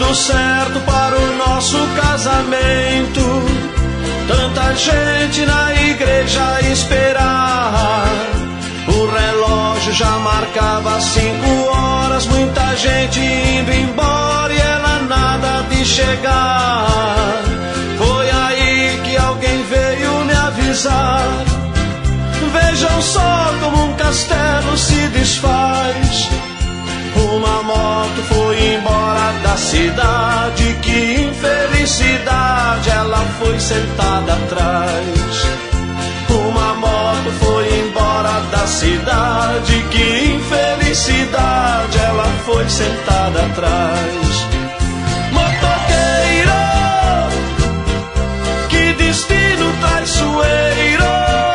Tudo certo para o nosso casamento, tanta gente na igreja a esperar. O relógio já marcava 5 horas, muita gente indo embora e ela nada de chegar. Foi aí que alguém veio me avisar. Vejam só como um castelo se desfaz. Uma moto foi embora da cidade, que infelicidade, ela foi sentada atrás. Uma moto foi embora da cidade, que infelicidade, ela foi sentada atrás. Motoqueiro, que destino traiçoeiro,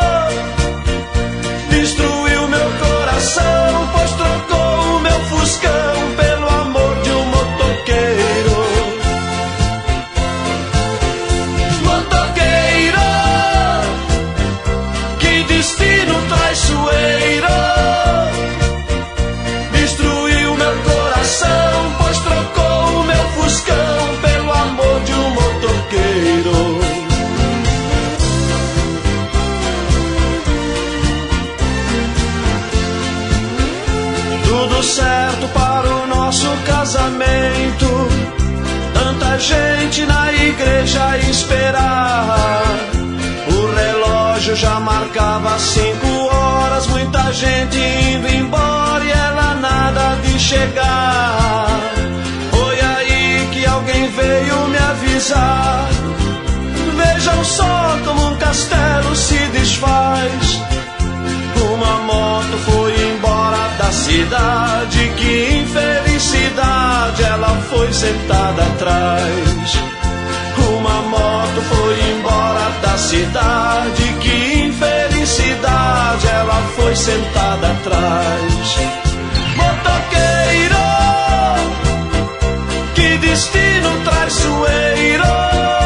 destruiu meu coração, pois trocou o meu Fuscão pelo amor de um motoqueiro. Motoqueiro, que destino traiçoeiro, destruiu meu coração, pois trocou o meu Fuscão pelo amor de um motoqueiro. Tudo certo para o nosso casamento, tanta gente na igreja a esperar. O relógio já marcava 5 horas, muita gente indo embora e ela nada de chegar. Foi aí que alguém veio me avisar. Vejam só como um castelo se desfaz. Uma moto foi embora da cidade, que infelicidade, ela foi sentada atrás. Uma moto foi embora da cidade, que infelicidade, ela foi sentada atrás. Motoqueiro, que destino traiçoeiro,